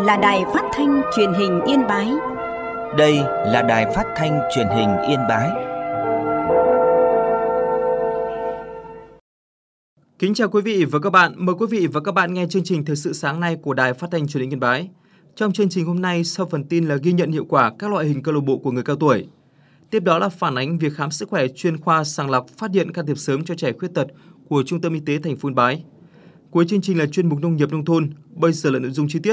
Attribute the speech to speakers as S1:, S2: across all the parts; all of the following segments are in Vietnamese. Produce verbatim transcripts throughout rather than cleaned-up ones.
S1: là Đài Phát thanh Truyền hình Yên Bái.
S2: Đây là Đài Phát thanh Truyền hình Yên Bái.
S3: Kính chào quý vị và các bạn. Mời quý vị và các bạn nghe chương trình Thời sự sáng nay của Đài Phát thanh Truyền hình Yên Bái. Trong chương trình hôm nay, sau phần tin là ghi nhận hiệu quả các loại hình câu lạc bộ của người cao tuổi. Tiếp đó là phản ánh việc khám sức khỏe chuyên khoa sàng lọc, phát hiện, can thiệp sớm cho trẻ khuyết tật của Trung tâm Y tế thành phố Yên Bái. Cuối chương trình là chuyên mục nông nghiệp nông thôn. Bây giờ là nội dung chi tiết.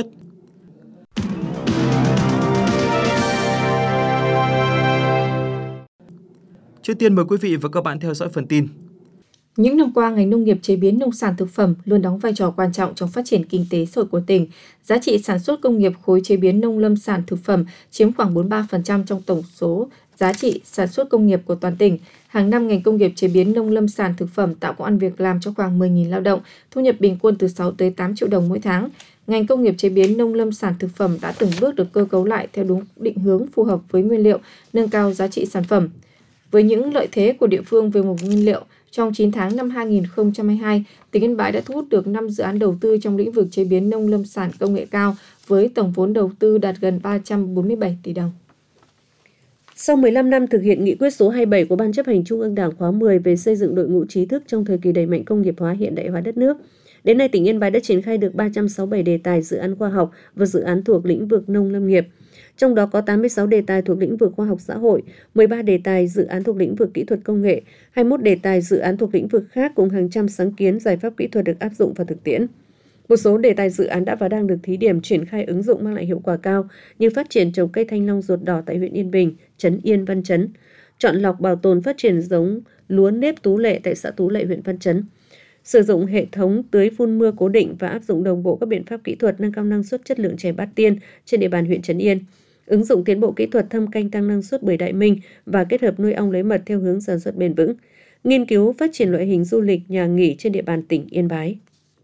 S3: Trước tiên mời quý vị và các bạn theo dõi phần tin.
S4: Những năm qua, ngành nông nghiệp chế biến nông sản thực phẩm luôn đóng vai trò quan trọng trong phát triển kinh tế xã hội của tỉnh. Giá trị sản xuất công nghiệp khối chế biến nông lâm sản thực phẩm chiếm khoảng bốn mươi ba phần trăm trong tổng số giá trị sản xuất công nghiệp của toàn tỉnh. Hàng năm, ngành công nghiệp chế biến nông lâm sản thực phẩm tạo công ăn việc làm cho khoảng mười nghìn lao động, thu nhập bình quân từ sáu tới tám triệu đồng mỗi tháng. Ngành công nghiệp chế biến nông lâm sản thực phẩm đã từng bước được cơ cấu lại theo đúng định hướng phù hợp với nguyên liệu, nâng cao giá trị sản phẩm. Với những lợi thế của địa phương về nguồn nguyên liệu, trong chín tháng năm hai nghìn không trăm hai mươi hai, tỉnh Yên Bái đã thu hút được năm dự án đầu tư trong lĩnh vực chế biến nông lâm sản công nghệ cao với tổng vốn đầu tư đạt gần ba trăm bốn mươi bảy tỷ đồng.
S5: Sau mười lăm năm thực hiện nghị quyết số hai mươi bảy của Ban chấp hành Trung ương Đảng khóa mười về xây dựng đội ngũ trí thức trong thời kỳ đẩy mạnh công nghiệp hóa hiện đại hóa đất nước, đến nay tỉnh Yên Bái đã triển khai được ba trăm sáu mươi bảy đề tài dự án khoa học và dự án thuộc lĩnh vực nông lâm nghiệp. Trong đó có tám mươi sáu đề tài thuộc lĩnh vực khoa học xã hội, mười ba đề tài dự án thuộc lĩnh vực kỹ thuật công nghệ, hai mươi mốt đề tài dự án thuộc lĩnh vực khác cùng hàng trăm sáng kiến giải pháp kỹ thuật được áp dụng vào thực tiễn. Một số đề tài dự án đã và đang được thí điểm triển khai ứng dụng mang lại hiệu quả cao như phát triển trồng cây thanh long ruột đỏ tại huyện Yên Bình, trấn Yên Văn Chấn, chọn lọc bảo tồn phát triển giống lúa nếp Tú Lệ tại xã Tú Lệ huyện Văn Chấn, sử dụng hệ thống tưới phun mưa cố định và áp dụng đồng bộ các biện pháp kỹ thuật nâng cao năng suất chất lượng chè Bát Tiên trên địa bàn huyện Trấn Yên, ứng dụng tiến bộ kỹ thuật thâm canh tăng năng suất bưởi Đại Minh và kết hợp nuôi ong lấy mật theo hướng sản xuất bền vững, nghiên cứu phát triển loại hình du lịch nhà nghỉ trên địa bàn tỉnh Yên Bái.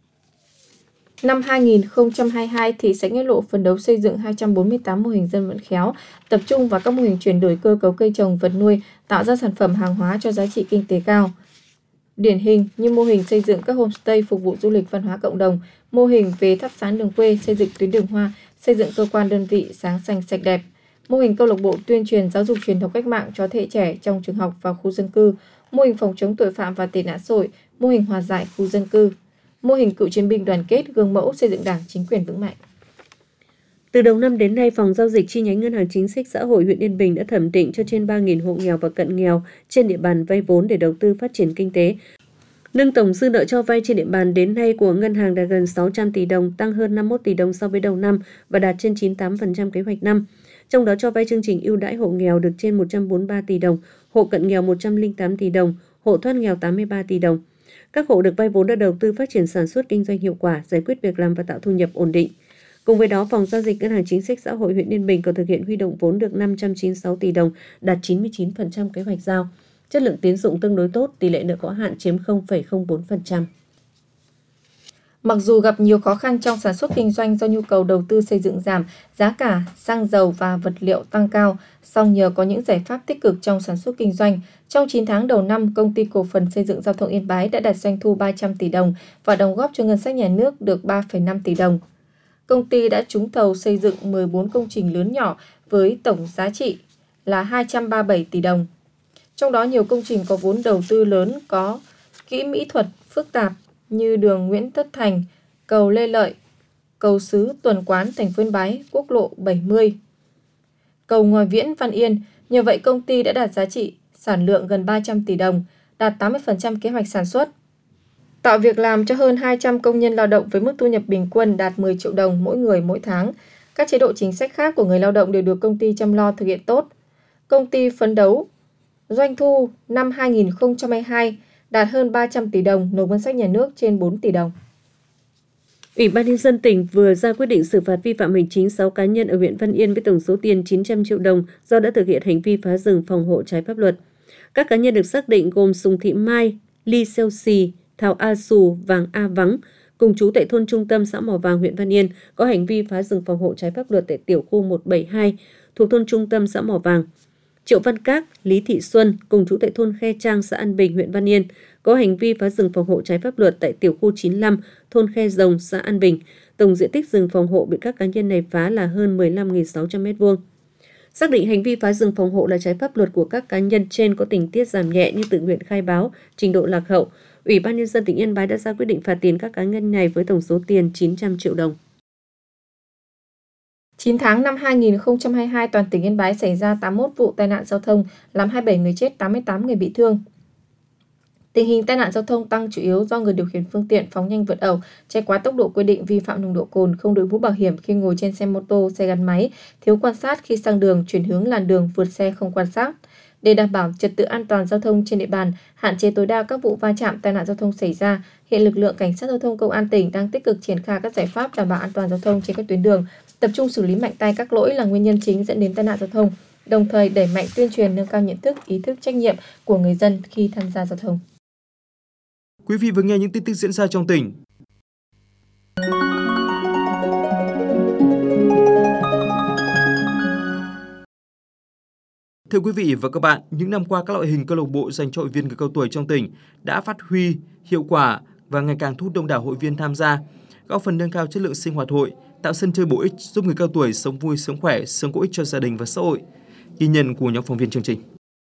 S4: Năm hai nghìn không trăm hai mươi hai, thị xã Nghĩa Lộ phấn đấu xây dựng hai trăm bốn mươi tám mô hình dân vận khéo, tập trung vào các mô hình chuyển đổi cơ cấu cây trồng vật nuôi, tạo ra sản phẩm hàng hóa cho giá trị kinh tế cao. Điển hình như mô hình xây dựng các homestay phục vụ du lịch văn hóa cộng đồng, mô hình về thắp sáng đường quê, xây dựng tuyến đường hoa, xây dựng cơ quan đơn vị sáng xanh sạch đẹp, mô hình câu lạc bộ tuyên truyền giáo dục truyền thống cách mạng cho thế hệ trẻ trong trường học và khu dân cư, mô hình phòng chống tội phạm và tệ nạn xã hội, mô hình hòa giải khu dân cư, mô hình cựu chiến binh đoàn kết gương mẫu xây dựng Đảng chính quyền vững mạnh.
S5: Từ đầu năm đến nay, Phòng Giao dịch chi nhánh Ngân hàng Chính sách Xã hội huyện Yên Bình đã thẩm định cho trên ba nghìn hộ nghèo và cận nghèo trên địa bàn vay vốn để đầu tư phát triển kinh tế. Nâng tổng dư nợ cho vay trên địa bàn đến nay của ngân hàng đạt gần sáu trăm tỷ đồng, tăng hơn năm mươi mốt tỷ đồng so với đầu năm và đạt trên chín mươi tám phần trăm kế hoạch năm. Trong đó cho vay chương trình ưu đãi hộ nghèo được trên một trăm bốn mươi ba tỷ đồng, hộ cận nghèo một trăm lẻ tám tỷ đồng, hộ thoát nghèo tám mươi ba tỷ đồng. Các hộ được vay vốn đã đầu tư phát triển sản xuất kinh doanh hiệu quả, giải quyết việc làm và tạo thu nhập ổn định. Cùng với đó, Phòng Giao dịch Ngân hàng Chính sách Xã hội huyện Yên Bình còn thực hiện huy động vốn được năm trăm chín mươi sáu tỷ đồng, đạt chín mươi chín phần trăm kế hoạch giao. Chất lượng tín dụng tương đối tốt, tỷ lệ nợ có hạn chiếm không phẩy không bốn phần trăm.
S4: Mặc dù gặp nhiều khó khăn trong sản xuất kinh doanh do nhu cầu đầu tư xây dựng giảm, giá cả xăng dầu và vật liệu tăng cao, song nhờ có những giải pháp tích cực trong sản xuất kinh doanh, trong chín tháng đầu năm, Công ty Cổ phần Xây dựng Giao thông Yên Bái đã đạt doanh thu ba trăm tỷ đồng và đóng góp cho ngân sách nhà nước được ba phẩy năm tỷ đồng. Công ty đã trúng thầu xây dựng mười bốn công trình lớn nhỏ với tổng giá trị là hai trăm ba mươi bảy tỷ đồng. Trong đó nhiều công trình có vốn đầu tư lớn có kỹ mỹ thuật phức tạp như đường Nguyễn Tất Thành, cầu Lê Lợi, cầu Sứ Tuần Quán thành phố Yên Bái, quốc lộ bảy mươi, cầu Ngòi Viễn Văn Yên. Nhờ vậy công ty đã đạt giá trị sản lượng gần ba trăm tỷ đồng, đạt tám mươi phần trăm kế hoạch sản xuất. Tạo việc làm cho hơn hai trăm công nhân lao động với mức thu nhập bình quân đạt mười triệu đồng mỗi người mỗi tháng. Các chế độ chính sách khác của người lao động đều được công ty chăm lo thực hiện tốt. Công ty phấn đấu doanh thu năm hai nghìn không trăm hai mươi hai đạt hơn ba trăm tỷ đồng, nộp ngân sách nhà nước trên bốn tỷ đồng.
S5: Ủy ban nhân dân tỉnh vừa ra quyết định xử phạt vi phạm hành chính sáu cá nhân ở huyện Văn Yên với tổng số tiền chín trăm triệu đồng do đã thực hiện hành vi phá rừng phòng hộ trái pháp luật. Các cá nhân được xác định gồm Sùng Thị Mai, Ly Xeo Xì, Thảo A Sù, Vàng A Vắng, cùng trú tại thôn Trung Tâm, xã Mỏ Vàng, huyện Văn Yên, có hành vi phá rừng phòng hộ trái pháp luật tại tiểu khu một bảy hai thuộc thôn Trung Tâm, xã Mỏ Vàng. Triệu Văn Các, Lý Thị Xuân cùng trú tại thôn Khe Trang, xã An Bình, huyện Văn Yên có hành vi phá rừng phòng hộ trái pháp luật tại tiểu khu chín mươi lăm, thôn Khe Rồng, xã An Bình. Tổng diện tích rừng phòng hộ bị các cá nhân này phá là hơn mười lăm nghìn sáu trăm mét vuông. Xác định hành vi phá rừng phòng hộ là trái pháp luật của các cá nhân trên có tình tiết giảm nhẹ như tự nguyện khai báo, trình độ lạc hậu, Ủy ban Nhân dân tỉnh Yên Bái đã ra quyết định phạt tiền các cá nhân này với tổng số tiền chín trăm triệu đồng.
S4: chín tháng năm hai nghìn không trăm hai mươi hai, toàn tỉnh Yên Bái xảy ra tám mươi mốt vụ tai nạn giao thông, làm hai mươi bảy người chết, tám mươi tám người bị thương. Tình hình tai nạn giao thông tăng chủ yếu do người điều khiển phương tiện phóng nhanh vượt ẩu, chạy quá tốc độ quy định, vi phạm nồng độ cồn, không đội mũ bảo hiểm khi ngồi trên xe mô tô, xe gắn máy, thiếu quan sát khi sang đường, chuyển hướng làn đường, vượt xe không quan sát. Để đảm bảo trật tự an toàn giao thông trên địa bàn, hạn chế tối đa các vụ va chạm tai nạn giao thông xảy ra, hiện lực lượng cảnh sát giao thông công an tỉnh đang tích cực triển khai các giải pháp đảm bảo an toàn giao thông trên các tuyến đường, tập trung xử lý mạnh tay các lỗi là nguyên nhân chính dẫn đến tai nạn giao thông, đồng thời đẩy mạnh tuyên truyền nâng cao nhận thức, ý thức trách nhiệm của người dân khi tham gia giao thông.
S3: Quý vị vừa nghe những tin tức diễn ra trong tỉnh. Thưa quý vị và các bạn, những năm qua các loại hình câu lạc bộ dành cho hội viên người cao tuổi trong tỉnh đã phát huy hiệu quả và ngày càng thu hút đông đảo hội viên tham gia, góp phần nâng cao chất lượng sinh hoạt hội, tạo sân chơi bổ ích giúp người cao tuổi sống vui, sống khỏe, sống có ích cho gia đình và xã hội. Ghi nhận của nhóm phóng viên chương trình.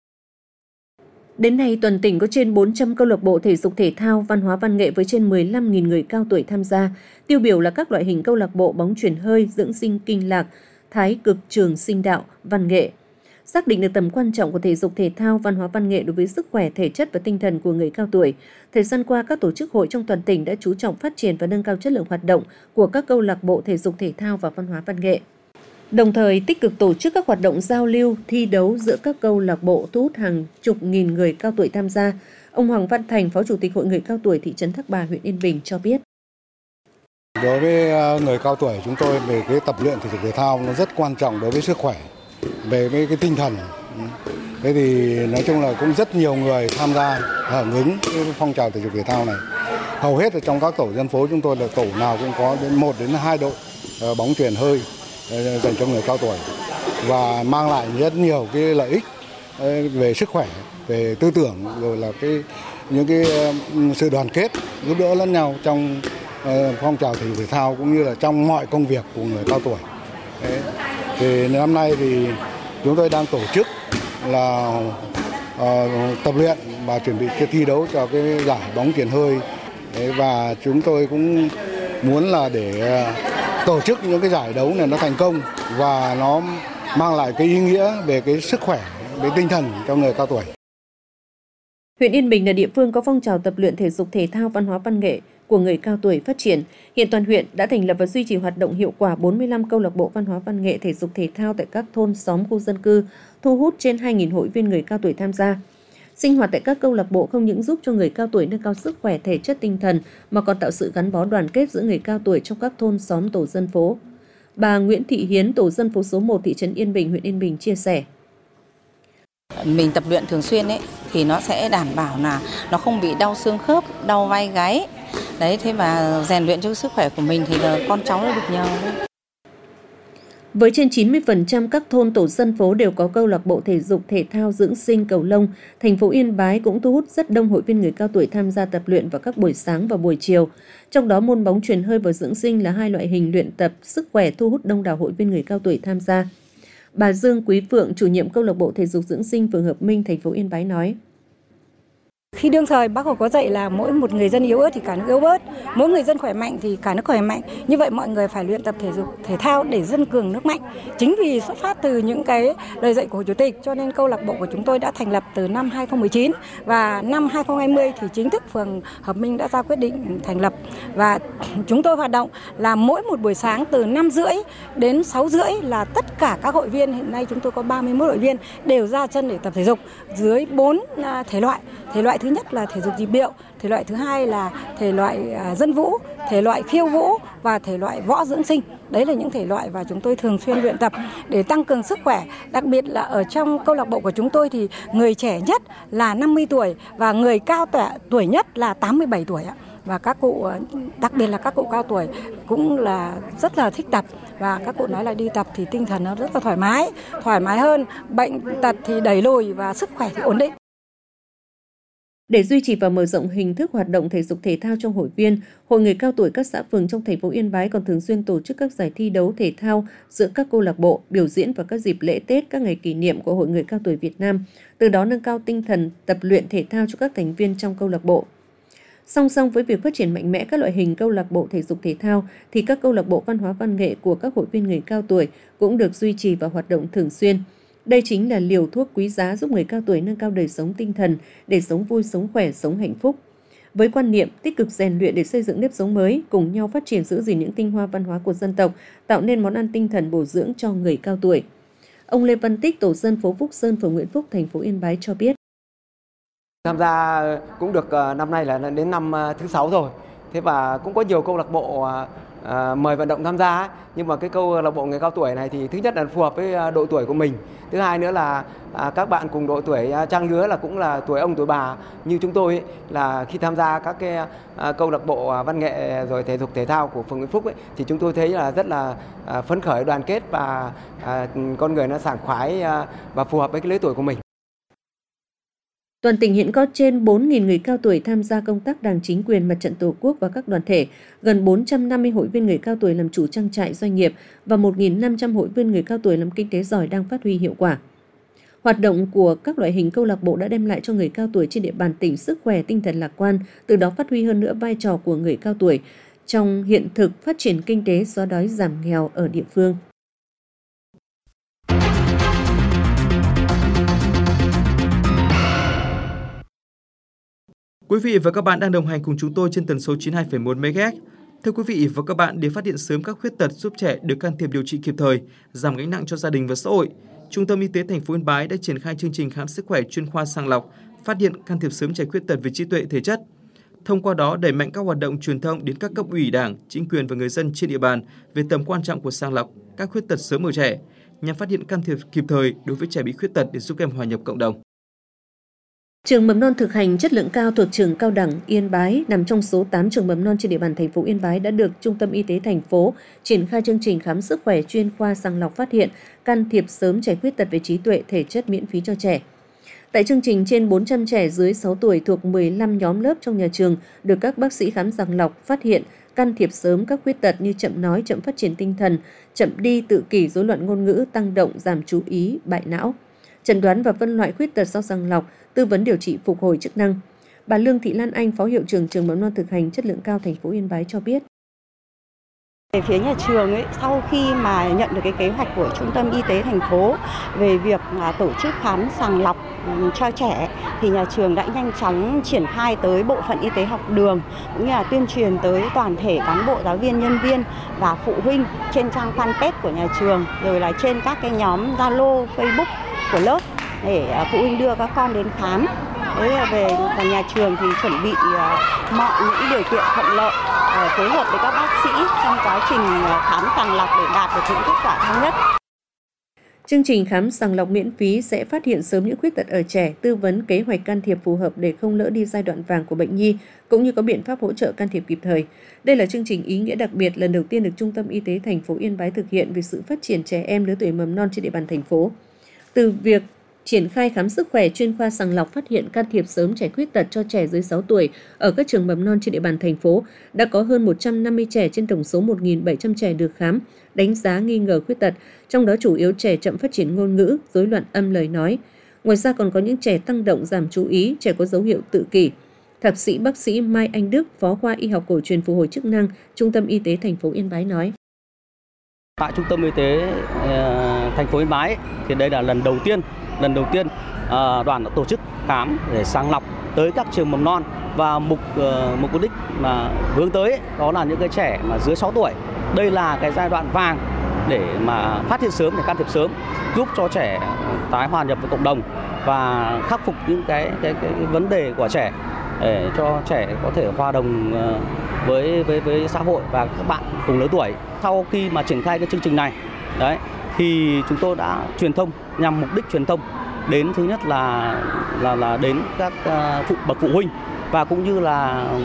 S5: Đến nay, toàn tỉnh có trên bốn trăm câu lạc bộ thể dục thể thao, văn hóa văn nghệ với trên mười lăm nghìn người cao tuổi tham gia. Tiêu biểu là các loại hình câu lạc bộ bóng chuyền hơi, dưỡng sinh kinh lạc, thái cực, trường sinh đạo, văn nghệ. Xác định được tầm quan trọng của thể dục thể thao, văn hóa văn nghệ đối với sức khỏe, thể chất và tinh thần của người cao tuổi, thời gian qua các tổ chức hội trong toàn tỉnh đã chú trọng phát triển và nâng cao chất lượng hoạt động của các câu lạc bộ thể dục thể thao và văn hóa văn nghệ. Đồng thời tích cực tổ chức các hoạt động giao lưu, thi đấu giữa các câu lạc bộ thu hút hàng chục nghìn người cao tuổi tham gia. Ông Hoàng Văn Thành, Phó Chủ tịch Hội người cao tuổi thị trấn Thác Bà, huyện Yên Bình cho biết.
S6: Đối với người cao tuổi chúng tôi về cái tập luyện thể dục thể thao nó rất quan trọng đối với sức khỏe, về cái, cái tinh thần. Thế thì nói chung là cũng rất nhiều người tham gia hưởng ứng cái phong trào thể dục thể thao này. Hầu hết ở trong các tổ dân phố chúng tôi là tổ nào cũng có đến một đến hai đội bóng chuyền hơi dành cho người cao tuổi và mang lại rất nhiều cái lợi ích về sức khỏe, về tư tưởng, rồi là cái những cái sự đoàn kết, giúp đỡ lẫn nhau trong phong trào thể dục thể thao cũng như là trong mọi công việc của người cao tuổi. Đấy. Thì năm nay thì chúng tôi đang tổ chức là uh, tập luyện và chuẩn bị cho thi đấu cho cái giải bóng chuyền hơi. Đấy, và chúng tôi cũng muốn là để uh, tổ chức những cái giải đấu này nó thành công và nó mang lại cái ý nghĩa về cái sức khỏe, về tinh thần cho người cao tuổi.
S5: Huyện Yên Bình là địa phương có phong trào tập luyện thể dục thể thao, văn hóa văn nghệ của người cao tuổi phát triển. Hiện toàn huyện đã thành lập và duy trì hoạt động hiệu quả bốn mươi lăm câu lạc bộ văn hóa văn nghệ thể dục thể thao tại các thôn xóm khu dân cư, thu hút trên hai nghìn hội viên người cao tuổi tham gia. Sinh hoạt tại các câu lạc bộ không những giúp cho người cao tuổi nâng cao sức khỏe, thể chất, tinh thần mà còn tạo sự gắn bó đoàn kết giữa người cao tuổi trong các thôn xóm tổ dân phố. Bà Nguyễn Thị Hiến, tổ dân phố số một thị trấn Yên Bình, huyện Yên Bình chia sẻ.
S7: Mình tập luyện thường xuyên ấy thì nó sẽ đảm bảo là nó không bị đau xương khớp, đau vai gáy. Đấy, thế mà rèn luyện cho sức khỏe của mình thì là con cháu nó được nhờ.
S5: Với trên chín mươi phần trăm các thôn tổ dân phố đều có câu lạc bộ thể dục thể thao dưỡng sinh cầu lông, thành phố Yên Bái cũng thu hút rất đông hội viên người cao tuổi tham gia tập luyện vào các buổi sáng và buổi chiều. Trong đó môn bóng chuyền hơi và dưỡng sinh là hai loại hình luyện tập sức khỏe thu hút đông đảo hội viên người cao tuổi tham gia. Bà Dương Quý Phượng, chủ nhiệm câu lạc bộ thể dục dưỡng sinh phường Hợp Minh, thành phố Yên Bái nói:
S8: Khi đương thời Bác Hồ có dạy là mỗi một người dân yếu ớt thì cả nước yếu bớt, mỗi người dân khỏe mạnh thì cả nước khỏe mạnh. Như vậy mọi người phải luyện tập thể dục thể thao để dân cường nước mạnh. Chính vì xuất phát từ những cái lời dạy của Hồ Chủ tịch cho nên câu lạc bộ của chúng tôi đã thành lập từ năm hai không một chín và năm hai không hai không thì chính thức phường Hợp Minh đã ra quyết định thành lập. Và chúng tôi hoạt động là mỗi một buổi sáng từ năm rưỡi đến sáu rưỡi là tất cả các hội viên, hiện nay chúng tôi có ba mươi mốt hội viên đều ra chân để tập thể dục dưới bốn thể loại. Thể loại thứ nhất là thể dục nhịp điệu, thể loại thứ hai là thể loại dân vũ, thể loại khiêu vũ và thể loại võ dưỡng sinh. Đấy là những thể loại và chúng tôi thường xuyên luyện tập để tăng cường sức khỏe. Đặc biệt là ở trong câu lạc bộ của chúng tôi thì người trẻ nhất là năm mươi tuổi và người cao tuổi nhất là tám mươi bảy tuổi. và các cụ, đặc biệt là các cụ cao tuổi cũng là rất là thích tập, và các cụ nói là đi tập thì tinh thần nó rất là thoải mái, thoải mái hơn, bệnh tật thì đẩy lùi và sức khỏe thì ổn định.
S5: Để duy trì và mở rộng hình thức hoạt động thể dục thể thao trong hội viên, Hội người cao tuổi các xã phường trong thành phố Yên Bái còn thường xuyên tổ chức các giải thi đấu thể thao giữa các câu lạc bộ, biểu diễn vào các dịp lễ Tết, các ngày kỷ niệm của Hội người cao tuổi Việt Nam, từ đó nâng cao tinh thần tập luyện thể thao cho các thành viên trong câu lạc bộ. Song song với việc phát triển mạnh mẽ các loại hình câu lạc bộ thể dục thể thao, thì các câu lạc bộ văn hóa văn nghệ của các hội viên người cao tuổi cũng được duy trì và hoạt động thường xuyên. Đây chính là liều thuốc quý giá giúp người cao tuổi nâng cao đời sống tinh thần để sống vui, sống khỏe, sống hạnh phúc. Với quan niệm tích cực rèn luyện để xây dựng nếp sống mới, cùng nhau phát triển giữ gìn những tinh hoa văn hóa của dân tộc, tạo nên món ăn tinh thần bổ dưỡng cho người cao tuổi. Ông Lê Văn Tích, tổ dân phố Phúc Sơn, phường Nguyễn Phúc, thành phố Yên Bái cho biết.
S9: Tham gia cũng được năm nay là đến năm thứ sáu rồi. Thế và cũng có nhiều câu lạc bộ À, mời vận động tham gia, nhưng mà cái câu lạc bộ người cao tuổi này thì thứ nhất là phù hợp với độ tuổi của mình, thứ hai nữa là à, các bạn cùng độ tuổi à, trang lứa là cũng là tuổi ông tuổi bà như chúng tôi ấy, là khi tham gia các cái à, câu lạc bộ à, văn nghệ rồi thể dục thể thao của phường Nguyễn Phúc ấy, thì chúng tôi thấy là rất là à, phấn khởi, đoàn kết và à, con người nó sảng khoái à, và phù hợp với cái lứa tuổi của mình.
S5: Toàn tỉnh hiện có trên bốn nghìn người cao tuổi tham gia công tác Đảng, chính quyền, Mặt trận Tổ quốc và các đoàn thể, gần bốn trăm năm mươi hội viên người cao tuổi làm chủ trang trại doanh nghiệp và một nghìn năm trăm hội viên người cao tuổi làm kinh tế giỏi đang phát huy hiệu quả. Hoạt động của các loại hình câu lạc bộ đã đem lại cho người cao tuổi trên địa bàn tỉnh sức khỏe, tinh thần lạc quan, từ đó phát huy hơn nữa vai trò của người cao tuổi trong hiện thực phát triển kinh tế, xóa đói giảm nghèo ở địa phương.
S3: Quý vị và các bạn đang đồng hành cùng chúng tôi trên tần số chín mươi hai phẩy một mê ga héc. Thưa quý vị và các bạn, để phát hiện sớm các khuyết tật, giúp trẻ được can thiệp điều trị kịp thời, giảm gánh nặng cho gia đình và xã hội, Trung tâm Y tế thành phố Yên Bái đã triển khai chương trình khám sức khỏe chuyên khoa sàng lọc, phát hiện can thiệp sớm trẻ khuyết tật về trí tuệ, thể chất. Thông qua đó đẩy mạnh các hoạt động truyền thông đến các cấp ủy Đảng, chính quyền và người dân trên địa bàn về tầm quan trọng của sàng lọc các khuyết tật sớm ở trẻ, nhằm phát hiện can thiệp kịp thời đối với trẻ bị khuyết tật để giúp em hòa nhập cộng đồng.
S5: Trường mầm non thực hành chất lượng cao thuộc trường Cao đẳng Yên Bái nằm trong số tám trường mầm non trên địa bàn thành phố Yên Bái đã được Trung tâm Y tế thành phố triển khai chương trình khám sức khỏe chuyên khoa sàng lọc, phát hiện, can thiệp sớm trẻ khuyết tật về trí tuệ, thể chất miễn phí cho trẻ. Tại chương trình, trên bốn trăm trẻ dưới sáu tuổi thuộc mười lăm nhóm lớp trong nhà trường được các bác sĩ khám sàng lọc, phát hiện, can thiệp sớm các khuyết tật như chậm nói, chậm phát triển tinh thần, chậm đi, tự kỷ, rối loạn ngôn ngữ, tăng động, giảm chú ý, bại não. Chẩn đoán và phân loại khuyết tật sau sàng lọc, tư vấn điều trị phục hồi chức năng. Bà Lương Thị Lan Anh, Phó Hiệu trưởng trường mầm non thực hành chất lượng cao thành phố Yên Bái cho biết.
S10: Về phía nhà trường ấy, sau khi mà nhận được cái kế hoạch của Trung tâm Y tế thành phố về việc tổ chức khám sàng lọc cho trẻ, thì nhà trường đã nhanh chóng triển khai tới bộ phận y tế học đường, cũng như là tuyên truyền tới toàn thể cán bộ, giáo viên, nhân viên và phụ huynh trên trang fanpage của nhà trường, rồi là trên các cái nhóm Zalo, Facebook của lớp để phụ huynh đưa các con đến khám. Thế về và nhà trường thì chuẩn bị mọi những điều kiện thuận lợi, phối hợp với các bác sĩ trong quá trình khám sàng lọc để đạt được những kết quả cao nhất.
S5: Chương trình khám sàng lọc miễn phí sẽ phát hiện sớm những khuyết tật ở trẻ, tư vấn kế hoạch can thiệp phù hợp để không lỡ đi giai đoạn vàng của bệnh nhi, cũng như có biện pháp hỗ trợ can thiệp kịp thời. Đây là chương trình ý nghĩa đặc biệt lần đầu tiên được Trung tâm Y tế thành phố Yên Bái thực hiện vì sự phát triển trẻ em lứa tuổi mầm non trên địa bàn thành phố. Từ việc triển khai khám sức khỏe chuyên khoa sàng lọc, phát hiện, can thiệp sớm trẻ khuyết tật cho trẻ dưới sáu tuổi ở các trường mầm non trên địa bàn thành phố, đã có hơn một trăm năm mươi trẻ trên tổng số một nghìn bảy trăm trẻ được khám, đánh giá nghi ngờ khuyết tật, trong đó chủ yếu trẻ chậm phát triển ngôn ngữ, rối loạn âm lời nói. Ngoài ra còn có những trẻ tăng động, giảm chú ý, trẻ có dấu hiệu tự kỷ. Thạc sĩ bác sĩ Mai Anh Đức, Phó khoa Y học cổ truyền phục hồi chức năng, Trung tâm Y tế thành phố Yên Bái nói.
S11: Tại Trung tâm Y tế uh, thành phố Yên Bái thì đây là lần đầu tiên lần đầu tiên uh, đoàn đã tổ chức khám để sàng lọc tới các trường mầm non, và mục uh, mục đích mà hướng tới đó là những cái trẻ mà dưới sáu tuổi. Đây là cái giai đoạn vàng để mà phát hiện sớm, để can thiệp sớm, giúp cho trẻ tái hòa nhập với cộng đồng và khắc phục những cái cái, cái, cái vấn đề của trẻ, để cho trẻ có thể hòa đồng uh, với với với xã hội và các bạn cùng lứa tuổi. Sau khi mà triển khai cái chương trình này, đấy thì chúng tôi đã truyền thông nhằm mục đích truyền thông đến, thứ nhất là là là đến các uh, phụ bậc phụ huynh, và cũng như là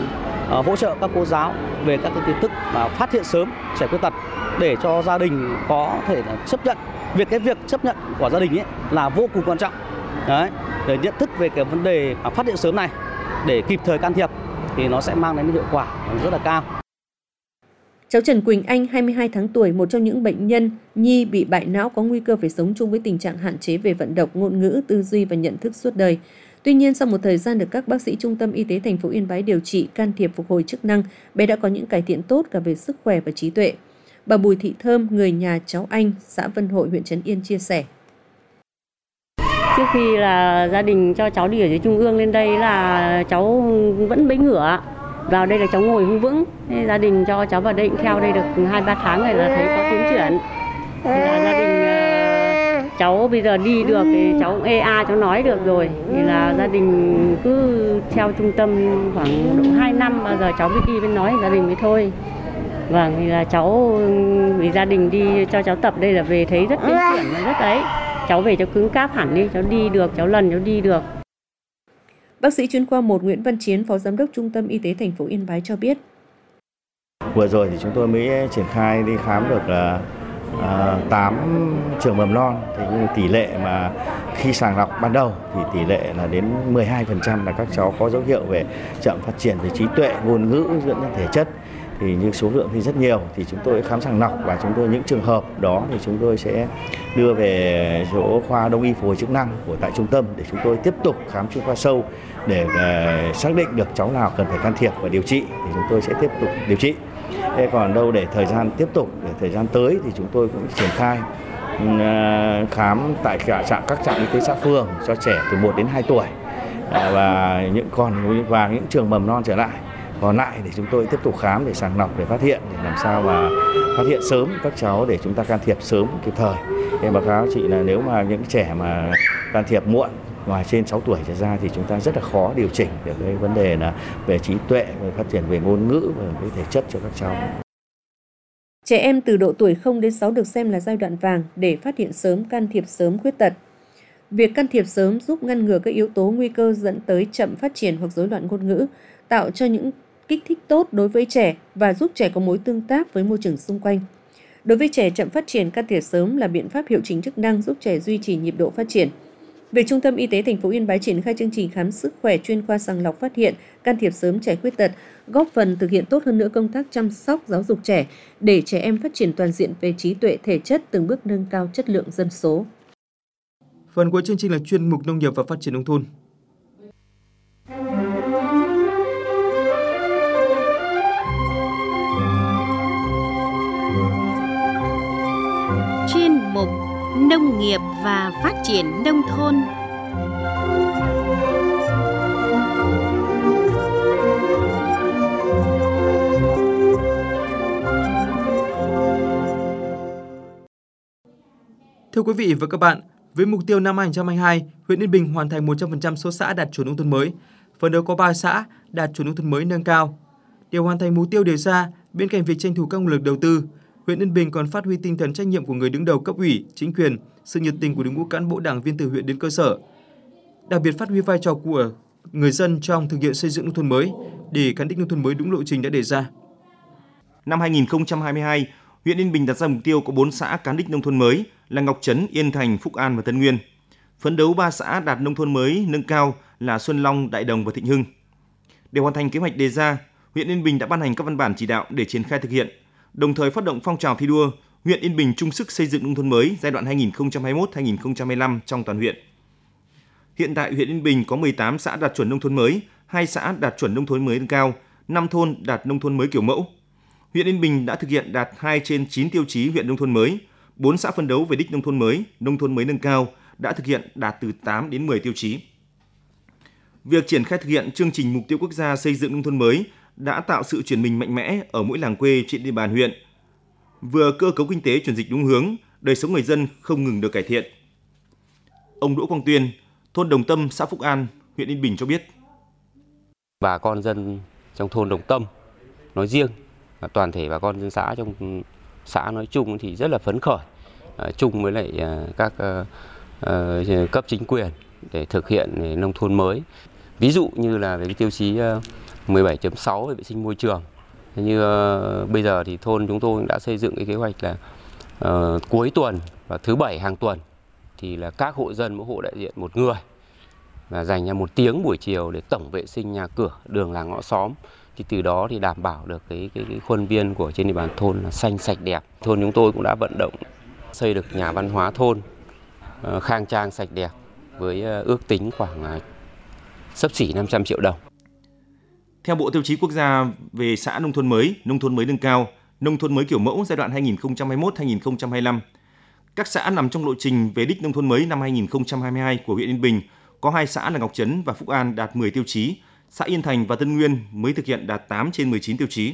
S11: hỗ trợ các cô giáo về các cái kiến thức mà phát hiện sớm trẻ khuyết tật để cho gia đình có thể là chấp nhận việc cái việc chấp nhận của gia đình ấy là vô cùng quan trọng. Đấy, để nhận thức về cái vấn đề mà phát hiện sớm này để kịp thời can thiệp thì nó sẽ mang đến hiệu quả rất là cao.
S5: Cháu Trần Quỳnh Anh, hai mươi hai tháng tuổi, một trong những bệnh nhân nhi bị bại não có nguy cơ phải sống chung với tình trạng hạn chế về vận động, ngôn ngữ, tư duy và nhận thức suốt đời. Tuy nhiên, sau một thời gian được các bác sĩ Trung tâm Y tế thành phố Yên Bái điều trị, can thiệp phục hồi chức năng, bé đã có những cải thiện tốt cả về sức khỏe và trí tuệ. Bà Bùi Thị Thơm, người nhà cháu Anh, xã Vân Hội, huyện Trấn Yên chia sẻ.
S12: Trước khi là gia đình cho cháu đi ở dưới Trung ương lên đây là cháu vẫn bẫy ngửa. Vào đây là cháu ngồi không vững. Thế gia đình cho cháu vào đây cũng theo đây được hai ba tháng rồi là thấy có tiến triển. Thế là gia đình cháu bây giờ đi được thì cháu cũng ê a cháu nói được rồi. Thì là gia đình cứ theo trung tâm khoảng độ hai năm bao giờ cháu mới đi mới nói gia đình mới thôi. Vâng, thì là cháu vì gia đình đi cho cháu tập đây là về thấy rất tiến triển và rất đấy. Cháu về cháu cứng cáp hẳn đi, cháu đi được, cháu lần cháu đi được.
S5: Bác sĩ chuyên khoa một Nguyễn Văn Chiến, Phó Giám đốc Trung tâm Y tế thành phố Yên Bái cho biết.
S13: Vừa rồi thì chúng tôi mới triển khai đi khám được là uh, tám trường mầm non. Thì tỷ lệ mà khi sàng lọc ban đầu thì tỷ lệ là đến mười hai phần trăm là các cháu có dấu hiệu về chậm phát triển về trí tuệ, ngôn ngữ, dẫn đến thể chất. Thì như số lượng thì rất nhiều thì chúng tôi khám sàng lọc và chúng tôi những trường hợp đó thì chúng tôi sẽ đưa về chỗ khoa đông y phục hồi chức năng của tại trung tâm để chúng tôi tiếp tục khám chuyên khoa sâu để uh, xác định được cháu nào cần phải can thiệp và điều trị thì chúng tôi sẽ tiếp tục điều trị. Thế còn đâu để thời gian tiếp tục để thời gian tới thì chúng tôi cũng triển khai uh, khám tại cả trạm các trạm y tế xã phường cho trẻ từ một đến hai tuổi uh, và những còn và những trường mầm non trở lại. Còn lại để chúng tôi tiếp tục khám để sàng lọc để phát hiện để làm sao mà phát hiện sớm các cháu để chúng ta can thiệp sớm kịp thời. Em báo cáo chị là nếu mà những trẻ mà can thiệp muộn ngoài trên sáu tuổi trở ra thì chúng ta rất là khó điều chỉnh được cái vấn đề là về trí tuệ, về phát triển về ngôn ngữ và cái thể chất cho các cháu.
S5: Trẻ em từ độ tuổi không đến sáu được xem là giai đoạn vàng để phát hiện sớm, can thiệp sớm khuyết tật. Việc can thiệp sớm giúp ngăn ngừa các yếu tố nguy cơ dẫn tới chậm phát triển hoặc rối loạn ngôn ngữ, tạo cho những kích thích tốt đối với trẻ và giúp trẻ có mối tương tác với môi trường xung quanh. Đối với trẻ chậm phát triển, can thiệp sớm là biện pháp hiệu chỉnh chức năng giúp trẻ duy trì nhịp độ phát triển. Việc Trung tâm Y tế thành phố Yên Bái triển khai chương trình khám sức khỏe chuyên khoa sàng lọc phát hiện, can thiệp sớm trẻ khuyết tật, góp phần thực hiện tốt hơn nữa công tác chăm sóc giáo dục trẻ để trẻ em phát triển toàn diện về trí tuệ, thể chất, từng bước nâng cao chất lượng dân số.
S3: Phần cuối chương trình là chuyên mục nông nghiệp và phát triển nông thôn.
S1: Chuyên mục Nông nghiệp và phát triển nông thôn.
S3: Thưa quý vị và các bạn, với mục tiêu năm hai không hai hai, huyện Yên Bình hoàn thành một trăm phần trăm số xã đạt chuẩn nông thôn mới, phấn đấu có ba xã đạt chuẩn nông thôn mới nâng cao. Để hoàn thành mục tiêu đề ra, bên cạnh việc tranh thủ các nguồn lực đầu tư, huyện Yên Bình còn phát huy tinh thần trách nhiệm của người đứng đầu cấp ủy, chính quyền, sự nhiệt tình của đội ngũ cán bộ đảng viên từ huyện đến cơ sở. Đặc biệt phát huy vai trò của người dân trong thực hiện xây dựng nông thôn mới để cán đích nông thôn mới đúng lộ trình đã đề ra.
S14: Năm hai không hai hai, huyện Yên Bình đặt ra mục tiêu có bốn xã cán đích nông thôn mới là Ngọc Trấn, Yên Thành, Phúc An và Tân Nguyên. Phấn đấu ba xã đạt nông thôn mới nâng cao là Xuân Long, Đại Đồng và Thịnh Hưng. Để hoàn thành kế hoạch đề ra, huyện Yên Bình đã ban hành các văn bản chỉ đạo để triển khai thực hiện, đồng thời phát động phong trào thi đua huyện Yên Bình chung sức xây dựng nông thôn mới giai đoạn hai nghìn không trăm hai mươi mốt đến hai nghìn không trăm hai mươi lăm trong toàn huyện. Hiện tại huyện Yên Bình có mười tám xã đạt chuẩn nông thôn mới, hai xã đạt chuẩn nông thôn mới nâng cao, năm thôn đạt nông thôn mới kiểu mẫu. Huyện Yên Bình đã thực hiện đạt hai trên chín tiêu chí huyện nông thôn mới, bốn xã phấn đấu về đích nông thôn mới, nông thôn mới nâng cao đã thực hiện đạt từ tám đến mười tiêu chí. Việc triển khai thực hiện chương trình mục tiêu quốc gia xây dựng nông thôn mới đã tạo sự chuyển mình mạnh mẽ ở mỗi làng quê trên địa bàn huyện. Vừa cơ cấu kinh tế chuyển dịch đúng hướng, đời sống người dân không ngừng được cải thiện. Ông Đỗ Quang Tuyên, thôn Đồng Tâm, xã Phúc An, huyện Yên Bình cho biết.
S15: Bà con dân trong thôn Đồng Tâm nói riêng, và toàn thể bà con dân xã trong xã nói chung thì rất là phấn khởi, chung với lại các cấp chính quyền để thực hiện nông thôn mới. Ví dụ như là về cái tiêu chí mười bảy chấm sáu về vệ sinh môi trường. Như uh, bây giờ thì thôn chúng tôi đã xây dựng cái kế hoạch là uh, cuối tuần và thứ bảy hàng tuần thì là các hộ dân mỗi hộ đại diện một người và dành ra một tiếng buổi chiều để tổng vệ sinh nhà cửa, đường làng ngõ xóm. Thì từ đó thì đảm bảo được cái, cái, cái khuôn viên của trên địa bàn thôn là xanh sạch đẹp. Thôn chúng tôi cũng đã vận động xây được nhà văn hóa thôn uh, khang trang sạch đẹp với uh, ước tính khoảng uh, xấp xỉ năm trăm triệu đồng.
S14: Theo Bộ Tiêu chí Quốc gia về xã nông thôn mới, nông thôn mới nâng cao, nông thôn mới kiểu mẫu giai đoạn hai nghìn không trăm hai mươi mốt đến hai nghìn không trăm hai mươi lăm, các xã nằm trong lộ trình về đích nông thôn mới năm hai nghìn không trăm hai mươi hai của huyện Yên Bình có hai xã là Ngọc Trấn và Phúc An đạt mười tiêu chí, xã Yên Thành và Tân Nguyên mới thực hiện đạt tám trên mười chín tiêu chí.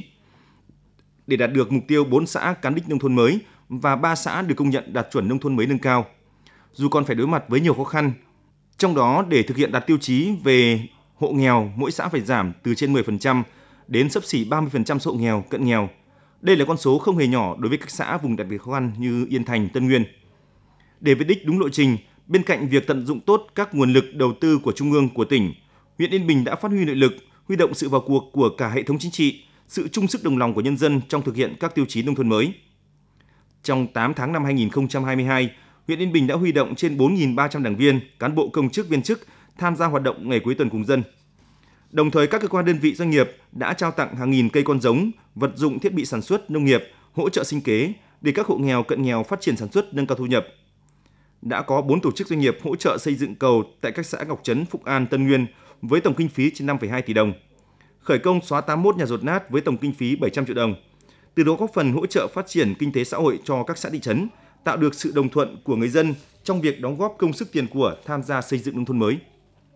S14: Để đạt được mục tiêu bốn xã cán đích nông thôn mới và ba xã được công nhận đạt chuẩn nông thôn mới nâng cao, dù còn phải đối mặt với nhiều khó khăn, trong đó để thực hiện đạt tiêu chí về hộ nghèo, mỗi xã phải giảm từ trên mười phần trăm đến xấp xỉ ba mươi phần trăm số hộ nghèo, cận nghèo. Đây là con số không hề nhỏ đối với các xã vùng đặc biệt khó khăn như Yên Thành, Tân Nguyên. Để về đích đúng lộ trình, bên cạnh việc tận dụng tốt các nguồn lực đầu tư của Trung ương, của tỉnh, huyện Yên Bình đã phát huy nội lực, huy động sự vào cuộc của cả hệ thống chính trị, sự chung sức đồng lòng của nhân dân trong thực hiện các tiêu chí nông thôn mới. Trong tám tháng năm hai nghìn không trăm hai mươi hai, huyện Yên Bình đã huy động trên bốn nghìn ba trăm đảng viên, cán bộ công chức viên chức tham gia hoạt động ngày cuối tuần cùng dân. Đồng thời các cơ quan đơn vị doanh nghiệp đã trao tặng hàng nghìn cây con giống, vật dụng thiết bị sản xuất nông nghiệp, hỗ trợ sinh kế để các hộ nghèo cận nghèo phát triển sản xuất nâng cao thu nhập. Đã có bốn tổ chức doanh nghiệp hỗ trợ xây dựng cầu tại các xã Ngọc Trấn, Phúc An, Tân Nguyên với tổng kinh phí trên năm phẩy hai tỷ đồng. Khởi công xóa tám mươi mốt nhà dột nát với tổng kinh phí bảy trăm triệu đồng. Từ đó góp phần hỗ trợ phát triển kinh tế xã hội cho các xã thị trấn, tạo được sự đồng thuận của người dân trong việc đóng góp công sức tiền của tham gia xây dựng nông thôn mới.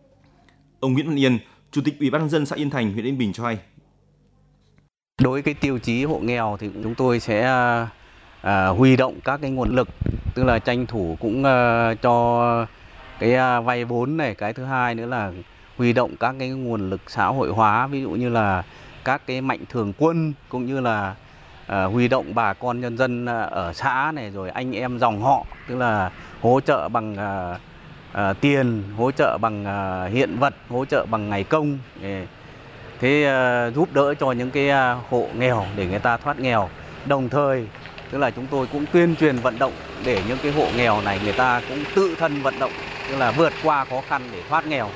S14: Ông Nguyễn Văn Yên, Chủ tịch Ủy ban nhân dân xã Yên Thành, huyện Yên Bình cho hay.
S16: Đối với cái tiêu chí hộ nghèo thì chúng tôi sẽ à, huy động các cái nguồn lực, tức là tranh thủ cũng à, cho cái à, vay vốn này. Cái thứ hai nữa là huy động các cái nguồn lực xã hội hóa, ví dụ như là các cái mạnh thường quân cũng như là à, huy động bà con nhân dân ở xã này, rồi anh em dòng họ, tức là hỗ trợ bằng à, à, tiền, hỗ trợ bằng à, hiện vật, hỗ trợ bằng ngày công, để, thế à, giúp đỡ cho những cái à, hộ nghèo để người ta thoát nghèo. Đồng thời tức là chúng tôi cũng tuyên truyền vận động để những cái hộ nghèo này người ta cũng tự thân vận động, tức là vượt qua khó khăn để thoát nghèo.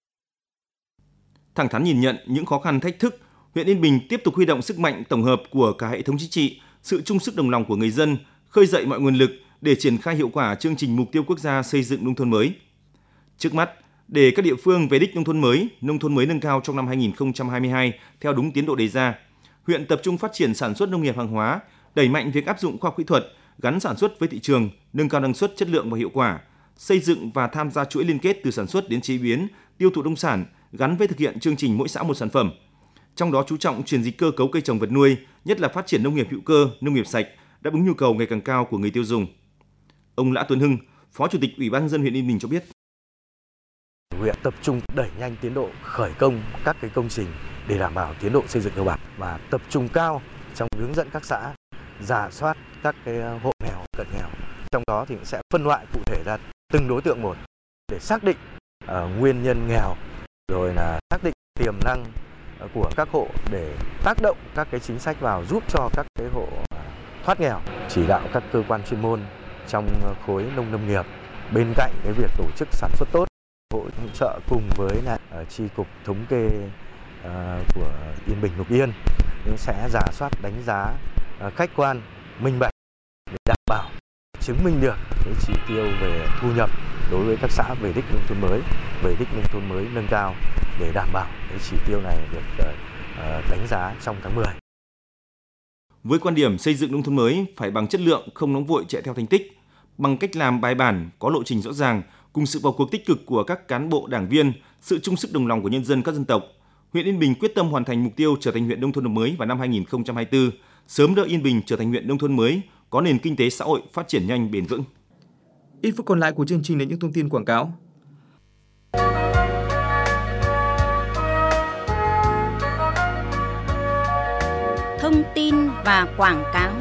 S14: Thẳng thắn nhìn nhận những khó khăn thách thức, huyện Yên Bình tiếp tục huy động sức mạnh tổng hợp của cả hệ thống chính trị, sự chung sức đồng lòng của người dân, khơi dậy mọi nguồn lực để triển khai hiệu quả chương trình mục tiêu quốc gia xây dựng nông thôn mới. Trước mắt, để các địa phương về đích nông thôn mới, nông thôn mới nâng cao trong năm hai nghìn không trăm hai mươi hai theo đúng tiến độ đề ra, huyện tập trung phát triển sản xuất nông nghiệp hàng hóa, đẩy mạnh việc áp dụng khoa học kỹ thuật, gắn sản xuất với thị trường, nâng cao năng suất, chất lượng và hiệu quả, xây dựng và tham gia chuỗi liên kết từ sản xuất đến chế biến, tiêu thụ nông sản gắn với thực hiện chương trình mỗi xã một sản phẩm. Trong đó chú trọng chuyển dịch cơ cấu cây trồng vật nuôi, nhất là phát triển nông nghiệp hữu cơ, nông nghiệp sạch, đáp ứng nhu cầu ngày càng cao của người tiêu dùng. Ông Lã Tuấn Hưng, Phó Chủ tịch Ủy ban nhân dân huyện Yên Bình cho biết.
S17: Huyện tập trung đẩy nhanh tiến độ khởi công các cái công trình để đảm bảo tiến độ xây dựng cơ bản và tập trung cao trong hướng dẫn các xã rà soát các cái hộ nghèo, cận nghèo. Trong đó thì sẽ phân loại cụ thể ra từng đối tượng một để xác định uh, nguyên nhân nghèo, rồi là xác định tiềm năng uh, của các hộ để tác động các cái chính sách vào giúp cho các cái hộ uh, thoát nghèo. Chỉ đạo các cơ quan chuyên môn trong khối nông lâm nghiệp bên cạnh cái việc tổ chức sản xuất tốt, hỗ trợ cùng với là uh, chi cục thống kê uh, của Yên Bình, Lục Yên nhưng sẽ rà soát đánh giá uh, khách quan, minh bạch để đảm bảo chứng minh được cái chỉ tiêu về thu nhập đối với các xã về đích nông thôn mới, về đích nông thôn mới nâng cao để đảm bảo cái chỉ tiêu này được uh, đánh giá trong tháng mười.
S14: Với quan điểm xây dựng nông thôn mới phải bằng chất lượng, không nóng vội chạy theo thành tích, bằng cách làm bài bản, có lộ trình rõ ràng, cùng sự vào cuộc tích cực của các cán bộ đảng viên, sự chung sức đồng lòng của nhân dân các dân tộc, huyện Yên Bình quyết tâm hoàn thành mục tiêu trở thành huyện nông thôn mới vào năm hai nghìn không trăm hai mươi tư, sớm đưa Yên Bình trở thành huyện nông thôn mới, có nền kinh tế xã hội phát triển nhanh bền vững.
S3: Ít phút còn lại của chương trình là những thông tin quảng cáo.
S1: Thông tin và quảng cáo.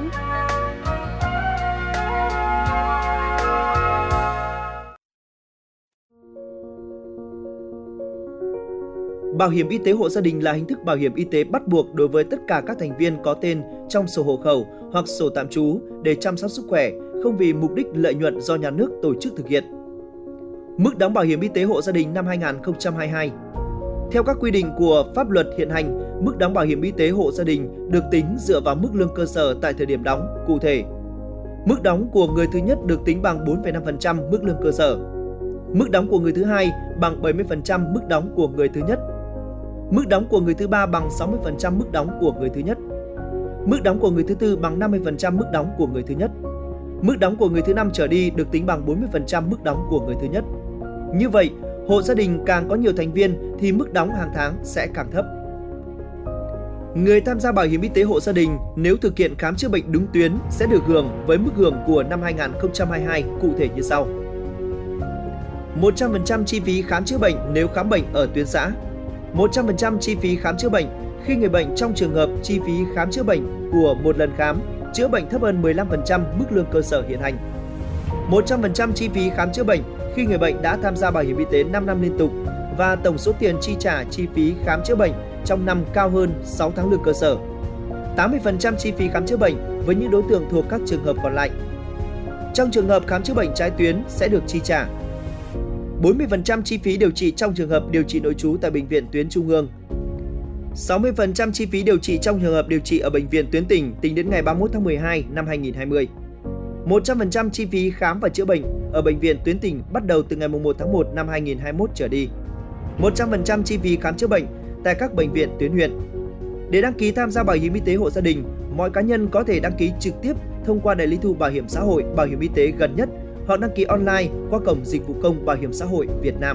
S18: Bảo hiểm y tế hộ gia đình là hình thức bảo hiểm y tế bắt buộc đối với tất cả các thành viên có tên trong sổ hộ khẩu hoặc sổ tạm trú để chăm sóc sức khỏe, không vì mục đích lợi nhuận do nhà nước tổ chức thực hiện. Mức đóng bảo hiểm y tế hộ gia đình năm hai nghìn không trăm hai mươi hai. Theo các quy định của pháp luật hiện hành, mức đóng bảo hiểm y tế hộ gia đình được tính dựa vào mức lương cơ sở tại thời điểm đóng cụ thể. Mức đóng của người thứ nhất được tính bằng bốn phẩy năm phần trăm mức lương cơ sở. Mức đóng của người thứ hai bằng bảy mươi phần trăm mức đóng của người thứ nhất. Mức đóng của người thứ ba bằng sáu mươi phần trăm mức đóng của người thứ nhất. Mức đóng của người thứ tư bằng năm mươi phần trăm mức đóng của người thứ nhất. Mức đóng của người thứ năm trở đi được tính bằng bốn mươi phần trăm mức đóng của người thứ nhất. Như vậy, hộ gia đình càng có nhiều thành viên thì mức đóng hàng tháng sẽ càng thấp. Người tham gia bảo hiểm y tế hộ gia đình nếu thực hiện khám chữa bệnh đúng tuyến sẽ được hưởng với mức hưởng của năm hai nghìn không trăm hai mươi hai cụ thể như sau. một trăm phần trăm chi phí khám chữa bệnh nếu khám bệnh ở tuyến xã. một trăm phần trăm chi phí khám chữa bệnh khi người bệnh trong trường hợp chi phí khám chữa bệnh của một lần khám chữa bệnh thấp hơn mười lăm phần trăm mức lương cơ sở hiện hành. một trăm phần trăm chi phí khám chữa bệnh khi người bệnh đã tham gia bảo hiểm y tế năm năm liên tục và tổng số tiền chi trả chi phí khám chữa bệnh trong năm cao hơn sáu tháng lương cơ sở. tám mươi phần trăm chi phí khám chữa bệnh với những đối tượng thuộc các trường hợp còn lại. Trong trường hợp khám chữa bệnh trái tuyến sẽ được chi trả bốn mươi phần trăm chi phí điều trị trong trường hợp điều trị nội trú tại bệnh viện tuyến trung ương. sáu mươi phần trăm chi phí điều trị trong trường hợp điều trị ở bệnh viện tuyến tỉnh tính đến ngày ba mươi mốt tháng mười hai năm hai nghìn không trăm hai mươi. một trăm phần trăm chi phí khám và chữa bệnh ở bệnh viện tuyến tỉnh bắt đầu từ ngày mùng một tháng một năm hai nghìn không trăm hai mươi mốt trở đi. một trăm phần trăm chi phí khám chữa bệnh tại các bệnh viện tuyến huyện. Để đăng ký tham gia bảo hiểm y tế hộ gia đình, mọi cá nhân có thể đăng ký trực tiếp thông qua đại lý thu bảo hiểm xã hội, bảo hiểm y tế gần nhất hoặc đăng ký online qua cổng dịch vụ công bảo hiểm xã hội Việt Nam.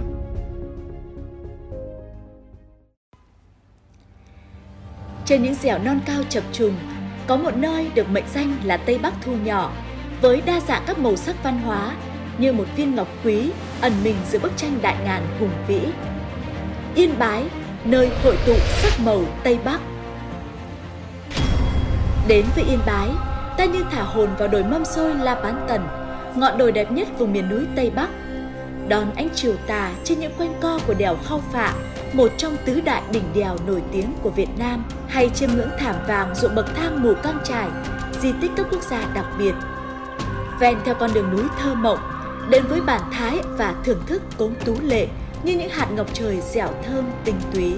S19: Trên những dẻo non cao chập trùng, có một nơi được mệnh danh là Tây Bắc thu nhỏ, với đa dạng các màu sắc văn hóa như một viên ngọc quý ẩn mình giữa bức tranh đại ngàn hùng vĩ. Yên Bái, nơi hội tụ sắc màu Tây Bắc. Đến với Yên Bái, ta như thả hồn vào đồi mâm xôi La Bán Tần, ngọn đồi đẹp nhất vùng miền núi Tây Bắc. Đón ánh chiều tà trên những quanh co của đèo Khao Phạ, một trong tứ đại đỉnh đèo nổi tiếng của Việt Nam, hay chiêm ngưỡng thảm vàng ruộng bậc thang Mù Căng Chải, di tích cấp quốc gia đặc biệt. Ven theo con đường núi thơ mộng, đến với bản Thái và thưởng thức cốm tú lệ như những hạt ngọc trời dẻo thơm tinh túy.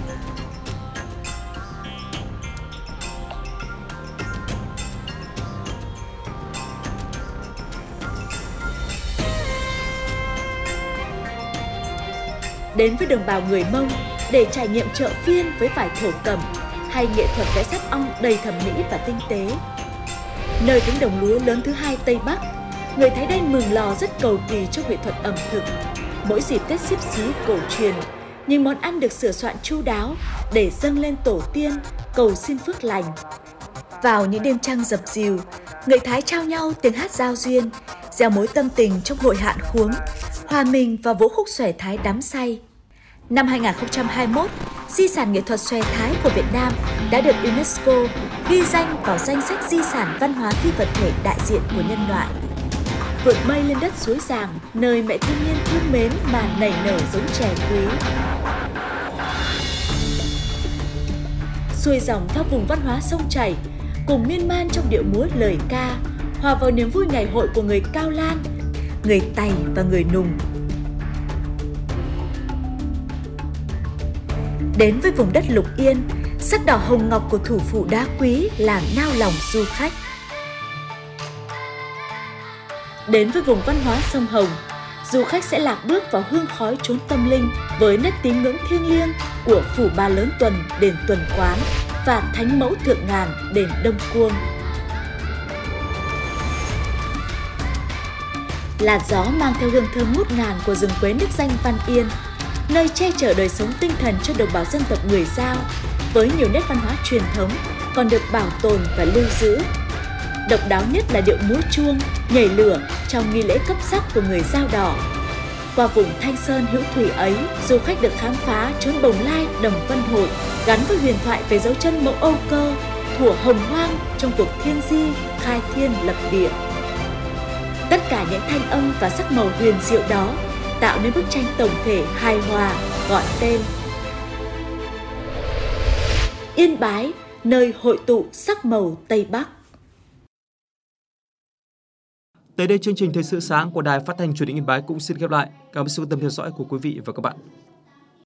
S19: Đến với đồng bào người Mông để trải nghiệm chợ phiên với vải thổ cẩm hay nghệ thuật vẽ sáp ong đầy thẩm mỹ và tinh tế. Nơi cánh đồng lúa lớn thứ hai Tây Bắc, người Thái Đen Mường Lò rất cầu kỳ trong nghệ thuật ẩm thực. Mỗi dịp Tết Xíp Xí cổ truyền, những món ăn được sửa soạn chu đáo để dâng lên tổ tiên, cầu xin phước lành. Vào những đêm trăng dập dìu, người Thái trao nhau tiếng hát giao duyên, gieo mối tâm tình trong hội hạn khuống, hòa mình vào vũ khúc xòe Thái đắm say. Năm hai nghìn không trăm hai mươi mốt, di sản nghệ thuật xòe Thái của Việt Nam đã được UNESCO ghi danh vào danh sách di sản văn hóa phi vật thể đại diện của nhân loại. Vượt mây lên đất suối Giàng, nơi mẹ thiên nhiên thương mến mà nảy nở giống chè quý. Xuôi dòng theo vùng văn hóa sông chảy, cùng miên man trong điệu múa lời ca, hòa vào niềm vui ngày hội của người Cao Lan, người Tày và người Nùng. Đến với vùng đất Lục Yên, sắc đỏ hồng ngọc của thủ phủ đá quý làm nao lòng du khách. Đến với vùng văn hóa sông Hồng, du khách sẽ lạc bước vào hương khói chốn tâm linh với nét tín ngưỡng thiêng liêng của phủ Ba Lớn Tuần, đền Tuần Quán và Thánh Mẫu Thượng Ngàn, đền Đông Cuông. Làn gió mang theo hương thơm ngút ngàn của rừng quế nước danh Văn Yên, nơi che chở đời sống tinh thần cho đồng bào dân tộc người Dao, với nhiều nét văn hóa truyền thống còn được bảo tồn và lưu giữ. Độc đáo nhất là điệu múa chuông, nhảy lửa trong nghi lễ cấp sắc của người Dao Đỏ. Qua vùng Thanh Sơn hữu thủy ấy, du khách được khám phá chốn Bồng Lai, Đồng Vân Hội, gắn với huyền thoại về dấu chân mẫu Âu Cơ, thuở hồng hoang trong cuộc thiên di, khai thiên lập địa. Tất cả những thanh âm và sắc màu huyền diệu đó tạo nên bức tranh tổng thể hài hòa gọi tên Yên Bái, nơi hội tụ sắc màu Tây Bắc.
S3: Tới đây chương trình Thời sự sáng của Đài Phát thanh Truyền hình Yên Bái cũng xin khép lại. Cảm ơn sự quan tâm theo dõi của quý vị và các bạn.